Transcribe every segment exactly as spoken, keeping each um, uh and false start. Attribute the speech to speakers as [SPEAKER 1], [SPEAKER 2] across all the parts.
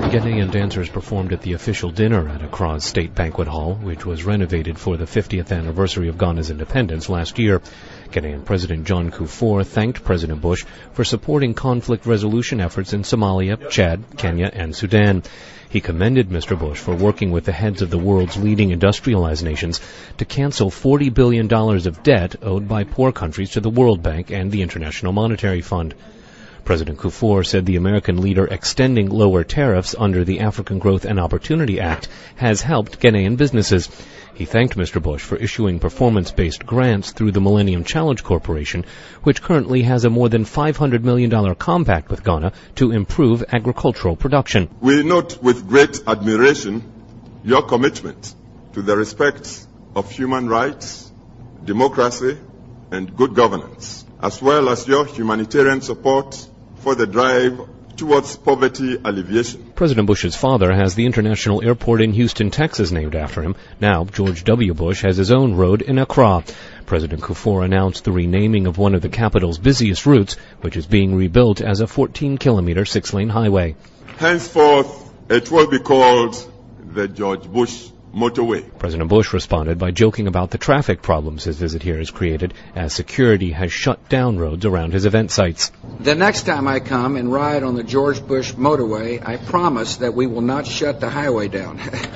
[SPEAKER 1] Ghanaian dancers performed at the official dinner at Accra's State Banquet Hall, which was renovated for the fiftieth anniversary of Ghana's independence last year. Ghanaian President John Kufuor thanked President Bush for supporting conflict resolution efforts in Somalia, Chad, Kenya, and Sudan. He commended Mister Bush for working with the heads of the world's leading industrialized nations to cancel forty billion dollars of debt owed by poor countries to the World Bank and the International Monetary Fund. President Kufuor said the American leader extending lower tariffs under the African Growth and Opportunity Act has helped Ghanaian businesses. He thanked Mister Bush for issuing performance-based grants through the Millennium Challenge Corporation, which currently has a more than five hundred million dollars compact with Ghana to improve agricultural production.
[SPEAKER 2] We note with great admiration your commitment to the respect of human rights, democracy, and good governance, as well as your humanitarian support for the drive towards poverty alleviation.
[SPEAKER 1] President Bush's father has the international airport in Houston, Texas named after him. Now, George W. Bush has his own road in Accra. President Kufuor announced the renaming of one of the capital's busiest routes, which is being rebuilt as a fourteen kilometer six-lane highway.
[SPEAKER 2] Henceforth, it will be called the George Bush Motorway.
[SPEAKER 1] President Bush responded by joking about the traffic problems his visit here has created, as security has shut down roads around his event sites.
[SPEAKER 3] The next time I come and ride on the George Bush Motorway, I promise that we will not shut the highway down.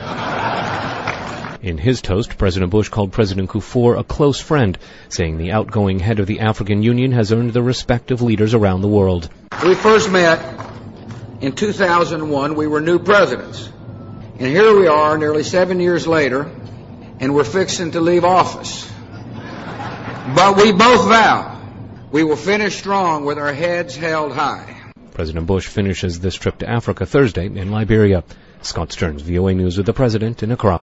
[SPEAKER 1] In his toast, President Bush called President Kufuor a close friend, saying the outgoing head of the African Union has earned the respect of leaders around the world.
[SPEAKER 3] We first met in two thousand one. We were new presidents. And here we are nearly seven years later, and we're fixing to leave office. But we both vow we will finish strong with our heads held high.
[SPEAKER 1] President Bush finishes this trip to Africa Thursday in Liberia. Scott Stearns, V O A News with the President in Accra.